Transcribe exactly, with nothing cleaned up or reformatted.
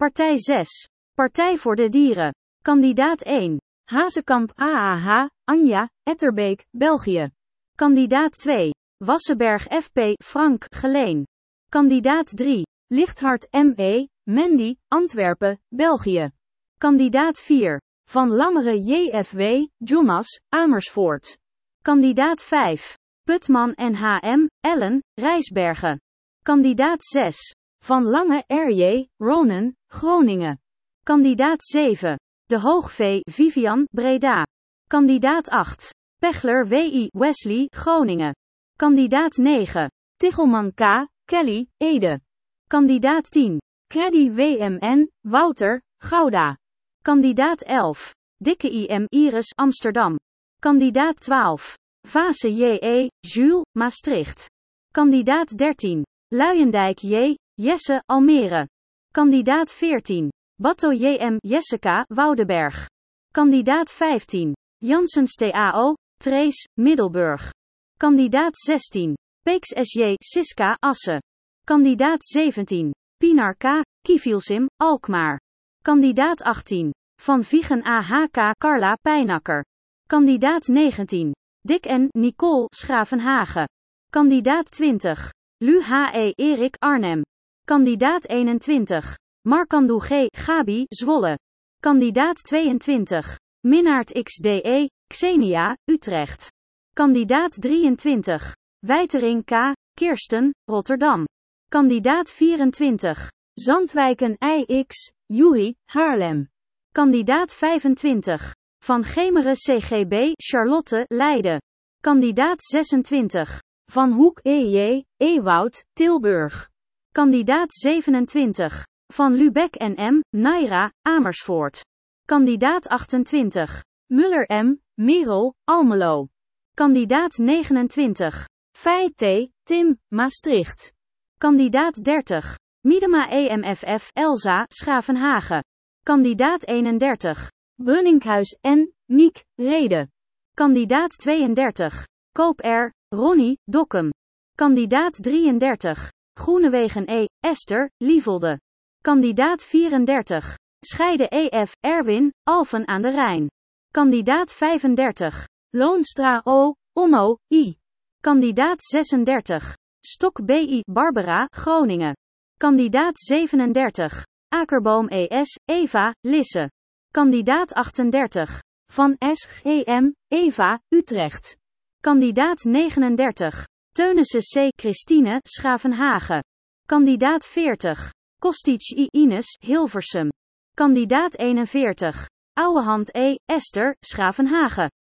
Partij zes. Partij voor de Dieren. Kandidaat één. Hazekamp A A H, Anja, Etterbeek, België. Kandidaat twee. Wassenberg F P, Frank, Geleen. Kandidaat drie. Lichthart M E, Mandy, Antwerpen, België. Kandidaat vier. Van Lammeren J F W, Jonas, Amersfoort. Kandidaat vijf. Putman N H M, Ellen, Rijsbergen. Kandidaat zes. Van Lange R J, Ronen, Groningen. Kandidaat zeven. De Hoogvee, Vivian, Breda. Kandidaat acht. Pechler W I, Wesley, Groningen. Kandidaat negen. Tichelman K, Kelly, Ede. Kandidaat tien. Creddy W M N, Wouter, Gouda. Kandidaat elf. Dikke I M, Iris, Amsterdam. Kandidaat twaalf. Vase J E, Jules, Maastricht. Kandidaat dertien. Luijendijk J, Jesse, Almere. Kandidaat veertien. Batto J M, Jessica, Woudenberg. Kandidaat vijftien. Janssens T A O, Trees, Middelburg. Kandidaat zestien. Peeks S J, Siska, Assen. Kandidaat zeventien. Pinar K, Kivielsim, Alkmaar. Kandidaat achttien. Van Viegen A H K, Carla, Pijnakker. Kandidaat negentien. Dick N, Nicole, Schravenhagen. Kandidaat twintig. Lu H E, Erik, Arnhem. Kandidaat eenentwintig. Markandou G, Gabi, Zwolle. Kandidaat tweeëntwintig. Minnaert X D E, Xenia, Utrecht. Kandidaat drieëntwintig. Wijtering K, Kirsten, Rotterdam. Kandidaat vierentwintig. Zandwijken I X, Juri, Haarlem. Kandidaat vijfentwintig. Van Gemeren C G B, Charlotte, Leiden. Kandidaat zesentwintig. Van Hoek E J, Ewoud, Tilburg. Kandidaat zevenentwintig. Van Lubeck N M, Naira, Amersfoort. Kandidaat achtentwintig. Muller M, Merel, Almelo. Kandidaat negenentwintig. Fey T, Tim, Maastricht. Kandidaat dertig. Miedema E M F F, Elsa, Schavenhagen. Kandidaat eenendertig. Brunninkhuis N, Niek, Rede. Kandidaat tweeëndertig. Koop R, Ronnie, Dokkum. Kandidaat drieëndertig. Groenewegen E, Esther, Lievelde. Kandidaat vierendertig. Scheide E F, Erwin, Alphen aan de Rijn. Kandidaat vijfendertig. Loonstra O, Onno, I. Kandidaat zesendertig. Stok B I, Barbara, Groningen. Kandidaat zevenendertig. Akerboom E S, Eva, Lisse. Kandidaat achtendertig. Van S G M, Eva, Utrecht. Kandidaat negenendertig. Teunissen C, Christine, Schavenhagen. Kandidaat veertig. Kostic I, Ines, Hilversum. Kandidaat eenenveertig. Ouwehand E, Esther, Schavenhagen.